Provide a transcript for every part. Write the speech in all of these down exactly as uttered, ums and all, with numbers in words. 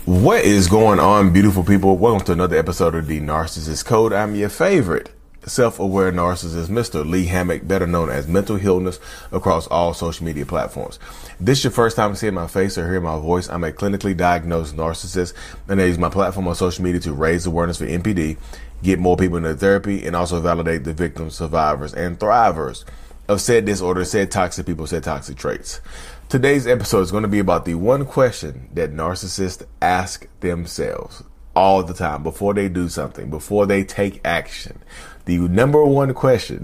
What is going on, beautiful people? Welcome to another episode of The Narcissist Code. I'm your favorite self-aware narcissist, Mister Lee Hammock, better known as Mental Healness, across all social media platforms. If this is your first time seeing my face or hearing my voice, I'm a clinically diagnosed narcissist, and I use my platform on social media to raise awareness for N P D, get more people into therapy, and also validate the victims, survivors, and thrivers of said disorder, said toxic people, said toxic traits. Today's episode is going to be about the one question that narcissists ask themselves all the time before they do something, before they take action. The number one question: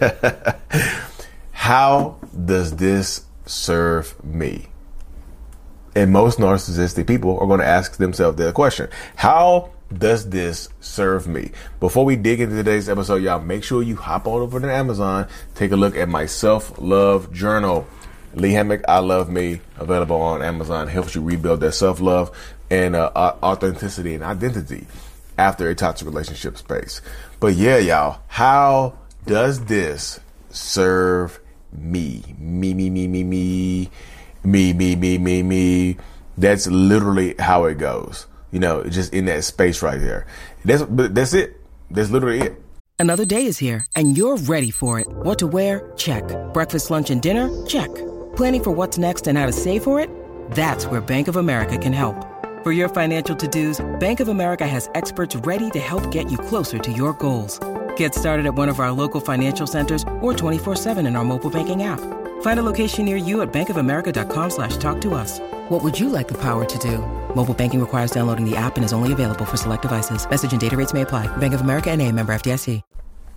how does this serve me? And most narcissistic people are going to ask themselves that question: how does this serve me? Before we dig into today's episode, y'all, make sure you hop on over to Amazon, take a look at my self-love journal. Lee Hammock, I Love Me, available on Amazon, helps you rebuild that self-love and uh, authenticity and identity after a toxic relationship space. But yeah, y'all, how does this serve me? Me, me, me, me, me, me, me, me, me, me. That's literally how it goes. You know, just in that space right there. That's, but that's it. That's literally it. Another day is here and you're ready for it. What to wear? Check. Breakfast, lunch, and dinner? Check. Planning for what's next and how to save for it? That's where Bank of America can help. For your financial to-dos, Bank of America has experts ready to help get you closer to your goals. Get started at one of our local financial centers or twenty-four seven in our mobile banking app. Find a location near you at bankofamerica.com slash talk to us. What would you like the power to do? Mobile banking requires downloading the app and is only available for select devices. Message and data rates may apply. Bank of America N A, member F D I C.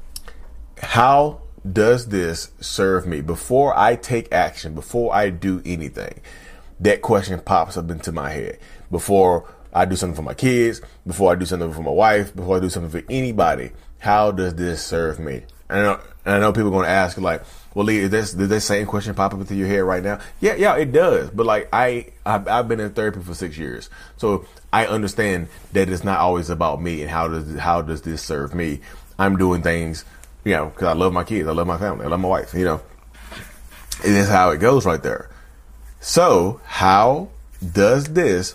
How does this serve me? Before I take action, before I do anything, that question pops up into my head. Before I do something for my kids, before I do something for my wife, before I do something for anybody, how does this serve me? And I know, and I know people are going to ask, like, well, Lee, is this, does that same question pop up into your head right now? Yeah, yeah, it does. But like, I, I've, I've been in therapy for six years. So I understand that it's not always about me and how does, how does this serve me? I'm doing things, you know, because I love my kids, I love my family, I love my wife, you know. And that's how it goes right there. So how does this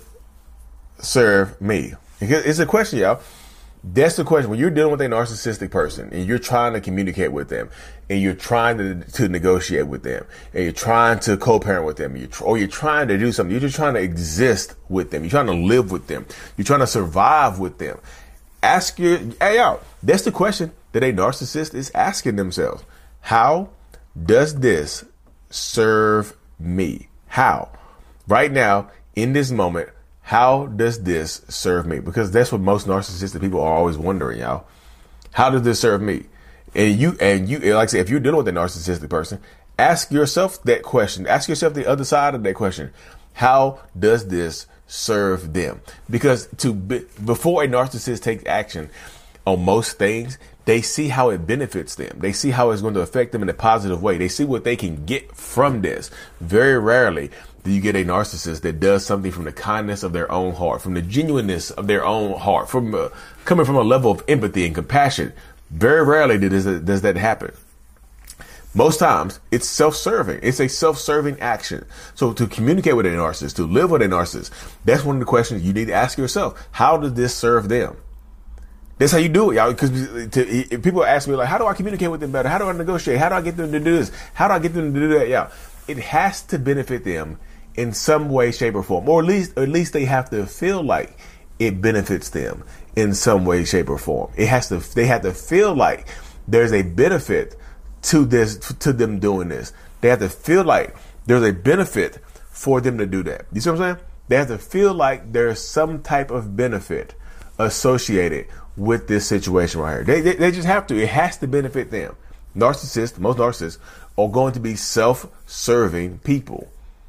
serve me? It's a question, y'all. That's the question. When you're dealing with a narcissistic person and you're trying to communicate with them and you're trying to, to negotiate with them and you're trying to co-parent with them, you're, or you're trying to do something, you're just trying to exist with them, you're trying to live with them, you're trying to survive with them. Ask your, hey, y'all, that's the question that a narcissist is asking themselves. How does this serve me? How? Right now, in this moment, how does this serve me? Because that's what most narcissistic people are always wondering, y'all. How does this serve me? And you, and you, like I said, if you're dealing with a narcissistic person, ask yourself that question. Ask yourself the other side of that question. How does this serve them? Because to before a narcissist takes action on most things, they see how it benefits them. They see how it's going to affect them in a positive way. They see what they can get from this. Very rarely do you get a narcissist that does something from the kindness of their own heart, from the genuineness of their own heart, from uh, coming from a level of empathy and compassion. Very rarely does, does that happen. Most times it's self-serving. It's a self-serving action. So to communicate with a narcissist, to live with a narcissist, that's one of the questions you need to ask yourself. How does this serve them? That's how you do it, y'all. Because people ask me, like, how do I communicate with them better? How do I negotiate? How do I get them to do this? How do I get them to do that? Yeah, it has to benefit them in some way, shape, or form, or at least, or at least they have to feel like it benefits them in some way, shape, or form. It has to. They have to feel like there's a benefit to this, to them doing this. They have to feel like there's a benefit for them to do that. You see what I'm saying? They have to feel like there's some type of benefit associated with this situation right here. They, they they just have to. It has to benefit them. Narcissists, most narcissists are going to be self-serving people.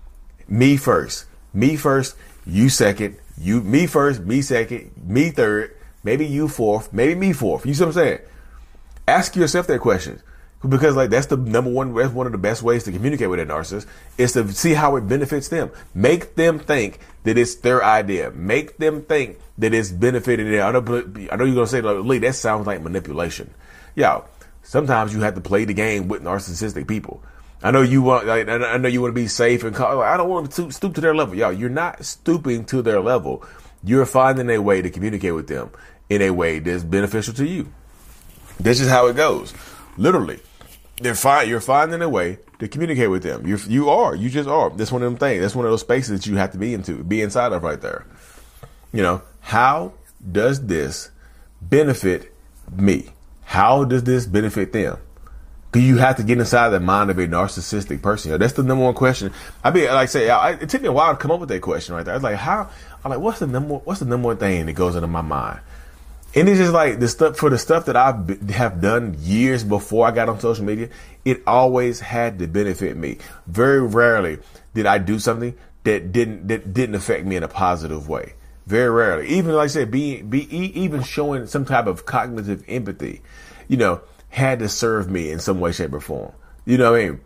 Me first, me first, you second, you me first, me second, me third, maybe you fourth, maybe me fourth. You see what I'm saying? Ask yourself that question. Because like that's the number one, that's one of the best ways to communicate with a narcissist is to see how it benefits them. Make them think that it's their idea. Make them think that it's benefiting them. I know, I know you're going to say, like, Lee, that sounds like manipulation. Yeah, sometimes you have to play the game with narcissistic people. I know you want, like, I know you want to be safe and call, I don't want to stoop to their level. Y'all, you're not stooping to their level. You're finding a way to communicate with them in a way that's beneficial to you. This is how it goes. Literally, they're fine. You're finding a way to communicate with them. You you are. You just are. That's one of them things. That's one of those spaces that you have to be into, be inside of right there. You know, how does this benefit me? How does this benefit them? Do you have to get inside the mind of a narcissistic person? You know, that's the number one question. I mean, like I say, I, it took me a while to come up with that question right there. I was like, how? I'm like, what's the number? What's the number one thing that goes into my mind? And it's just like the stuff for the stuff that I have done years before I got on social media. It always had to benefit me. Very rarely did I do something that didn't that didn't affect me in a positive way. Very rarely. Even like I said, being be even showing some type of cognitive empathy, you know, had to serve me in some way, shape, or form. You know what I mean?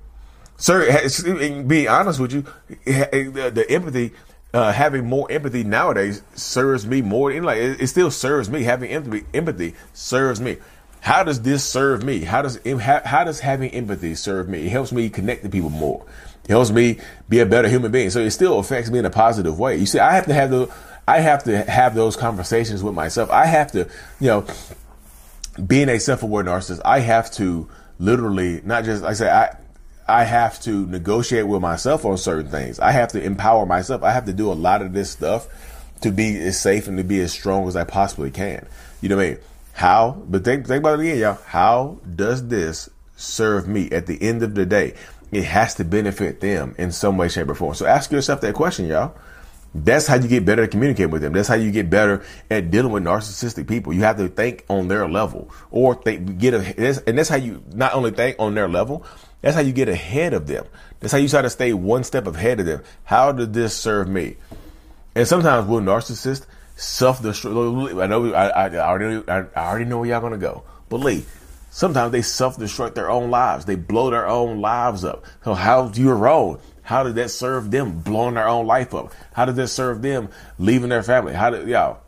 Sir, being honest with you, the, the empathy. Uh, having more empathy nowadays serves me more. Like it, it still serves me. Having empathy, empathy serves me. How does this serve me? How does how, how does having empathy serve me? It helps me connect to people more. It helps me be a better human being. So it still affects me in a positive way. You see, I have to have the I have to have those conversations with myself. I have to, you know, being a self-aware narcissist, I have to literally not just like I say I. I have to negotiate with myself on certain things. I have to empower myself. I have to do a lot of this stuff to be as safe and to be as strong as I possibly can. You know what I mean? How? But think, think about it again, y'all. How does this serve me at the end of the day? It has to benefit them in some way, shape, or form. So ask yourself that question, y'all. That's how you get better at communicating with them. That's how you get better at dealing with narcissistic people. You have to think on their level, or think, get a, and that's how you not only think on their level. That's how you get ahead of them. That's how you try to stay one step ahead of them. How did this serve me? And sometimes with narcissists, self-destruct. I know. I, I already. I already know where y'all gonna go. But Lee, sometimes they self-destruct their own lives. They blow their own lives up. So how you're wrong? How did that serve them blowing their own life up? How did that serve them leaving their family? How did y'all?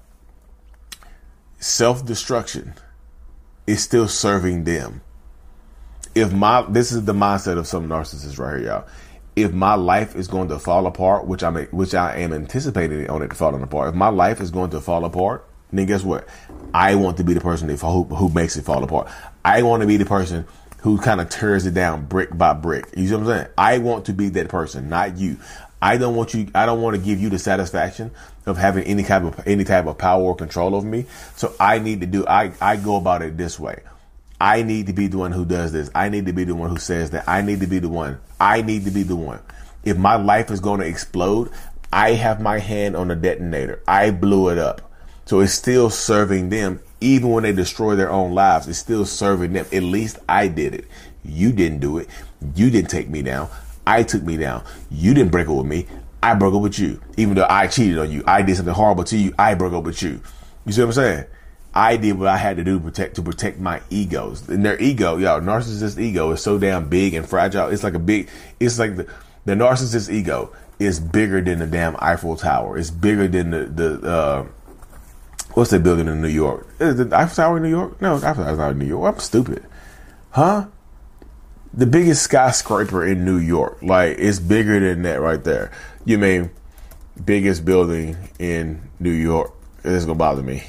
Self-destruction is still serving them. If my, this is the mindset of some narcissists right here, y'all. If my life is going to fall apart, which I'm, which I am anticipating on it to falling apart. If my life is going to fall apart, then guess what? I want to be the person who, who makes it fall apart. I want to be the person who kind of tears it down brick by brick. You see what I'm saying? I want to be that person, not you. I don't want you, I don't want to give you the satisfaction of having any type of, any type of power or control over me. So I need to do, I, I go about it this way. I need to be the one who does this. I need to be the one who says that. I need to be the one. I need to be the one. If my life is going to explode, I have my hand on the detonator. I blew it up. So it's still serving them. Even when they destroy their own lives, it's still serving them. At least I did it. You didn't do it. You didn't take me down. I took me down. You didn't break up with me. I broke up with you. Even though I cheated on you, I did something horrible to you. I broke up with you. You see what I'm saying? I did what I had to do to protect to protect my egos. And their ego, y'all, narcissist ego is so damn big and fragile. It's like a big, it's like the, the narcissist ego is bigger than the damn Eiffel Tower. It's bigger than the, the uh, what's that building in New York? Is it the Eiffel Tower in New York? No, Eiffel Tower's not in New York. I'm stupid. Huh? The biggest skyscraper in New York. Like, it's bigger than that right there. You mean biggest building in New York? It's gonna bother me.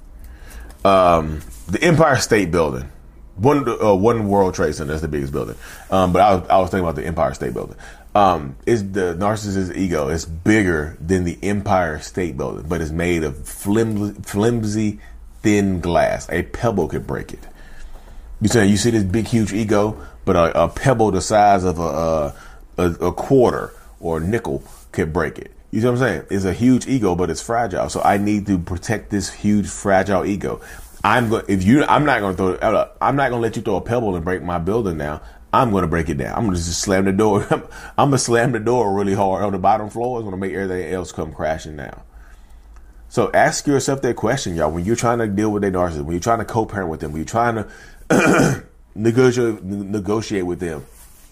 Um, the Empire State Building, one uh, one World Trade Center. That's the biggest building. Um, but I was I was thinking about the Empire State Building. Um, is the narcissist's ego is bigger than the Empire State Building, but it's made of flimsy, flimsy, thin glass. A pebble could break it. You saying you see this big, huge ego, but a, a pebble the size of a, a a quarter or a nickel could break it. You see what I'm saying? It's a huge ego, but it's fragile. So I need to protect this huge, fragile ego. I'm going. If you, I'm not going to throw. I'm not going to let you throw a pebble and break my building down. I'm going to break it down. I'm going to just slam the door. I'm, I'm going to slam the door really hard on the bottom floor. It's going to make everything else come crashing down. So ask yourself that question, y'all. When you're trying to deal with a narcissist, when you're trying to co-parent with them, when you're trying to negotiate negotiate with them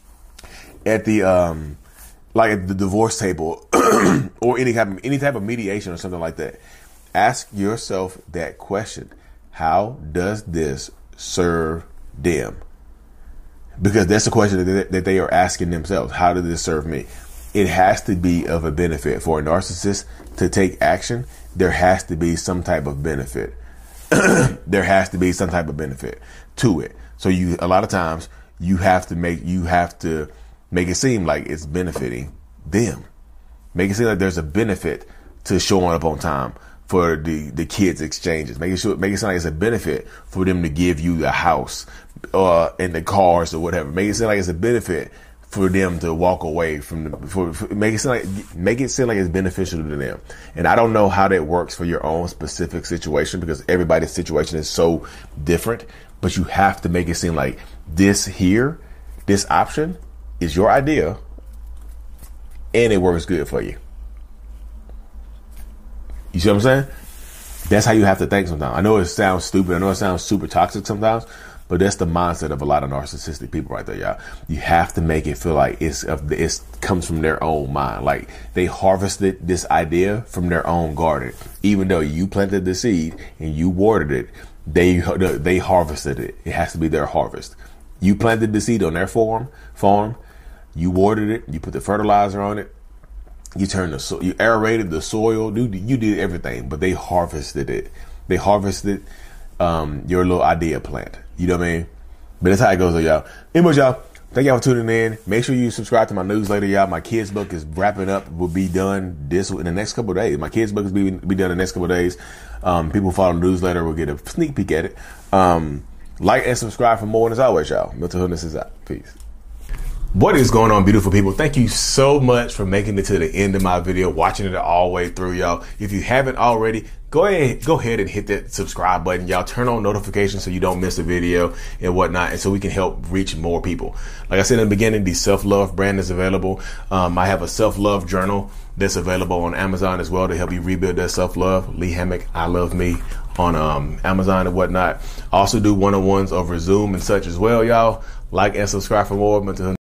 at the um. like at the divorce table or any type of, any type of mediation or something like that. Ask yourself that question. How does this serve them? Because that's the question that they, that they are asking themselves. How did this serve me? It has to be of a benefit. For a narcissist to take action, there has to be some type of benefit. There has to be some type of benefit to it. So you, a lot of times you have to make, you have to make it seem like it's benefiting them. Make it seem like there's a benefit to showing up on time for the, the kids' exchanges. Make it sure, make it sound like it's a benefit for them to give you the house, uh, and the cars or whatever. Make it seem like it's a benefit for them to walk away from the, for, for make it seem like, make it seem like it's beneficial to them. And I don't know how that works for your own specific situation, because everybody's situation is so different, but you have to make it seem like this here, this option is your idea and it works good for you. You see what I'm saying? That's how you have to think sometimes. I know it sounds stupid. I know it sounds super toxic sometimes, but that's the mindset of a lot of narcissistic people right there, y'all. You have to make it feel like it's it comes from their own mind. Like they harvested this idea from their own garden. Even though you planted the seed and you watered it, they they harvested it. It has to be their harvest. You planted the seed on their farm, farm. You watered it. You put the fertilizer on it. You turned the so you aerated the soil. You, you did everything, but they harvested it. They harvested um, your little idea plant. You know what I mean? But that's how it goes, though, y'all. Anyways, y'all, thank y'all for tuning in. Make sure you subscribe to my newsletter, y'all. My kids' book is wrapping up. Will be done this in the next couple of days. My kids' book is be be done in the next couple of days. Um, people who follow the newsletter will get a sneak peek at it. Um, like and subscribe for more. And as always, y'all, Mental Hoodness is out. Peace. What is going on, beautiful people? Thank you so much for making it to the end of my video, watching it all the way through, y'all. If you haven't already, go ahead, go ahead and hit that subscribe button, y'all. Turn on notifications so you don't miss a video and whatnot, and so we can help reach more people. Like I said in the beginning, the self-love brand is available. Um, I have a self-love journal that's available on Amazon as well to help you rebuild that self-love. Lee Hammock, I Love Me, on um, Amazon and whatnot. I also do one-on-ones over Zoom and such as well, y'all. Like and subscribe for more. Mental